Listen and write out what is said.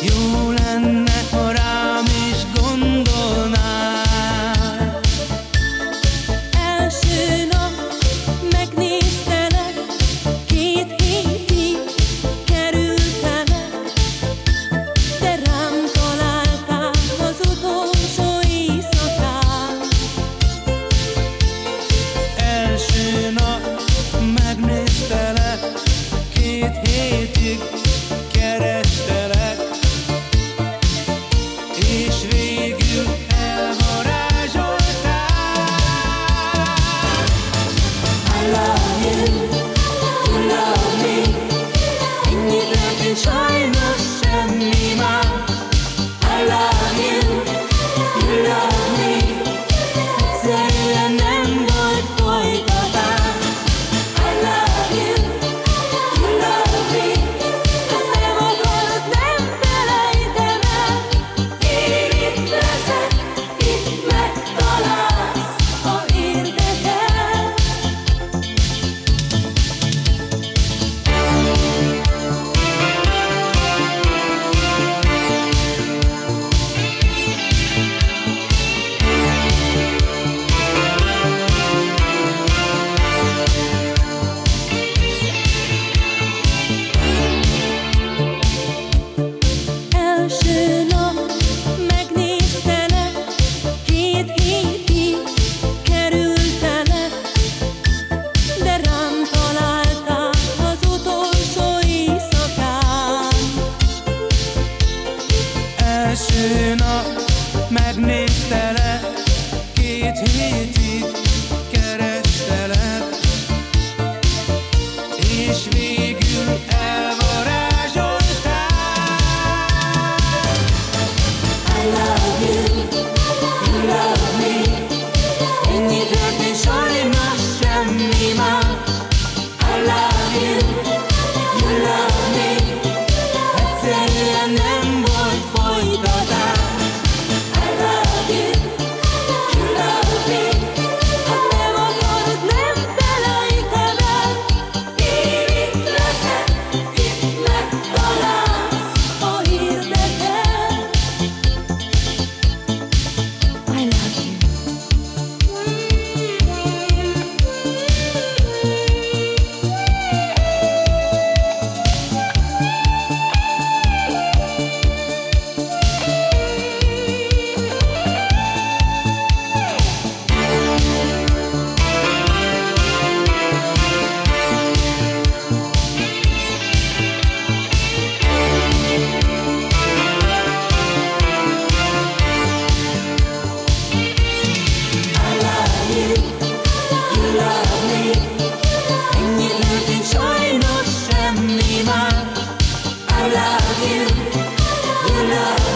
Jó lenne, ha rám is gondolnál. Első nap megnéztelek, 2 hétig kerültelek, de rám találtál az utolsó éjszakán. Első nap megnéztelek, 2 hétig kerestelek, és végül elvarázsoltál. I love you, you love me. Ennyit lehet, sajnos semmi más. I love you, you love me. Egyszerűen nem volt folytatás. I love you, you love me. Ha nem akarod, nem felejtem el. Én itt leszek, itt megtalálsz, ha érdekel. Első nap megnéztelek, 2 hétig kerültelek, de rám találtál az utolsó éjszakán. Első nap megnéztelek, 2 hétig kerestelek, és végül elvarázsoltál. I love you, you love me. Ennyit történt, sajnos semmi más. I love you, you love me. Egyszerűen nem volt folytatás. I love you, you love me. Ha nem akarod, nem felejtem el. Én itt leszek, itt megtalálsz, ha érdekel. I love you. I love you, you love me. Ennyit történt, sajnos semmi más. I love you, you love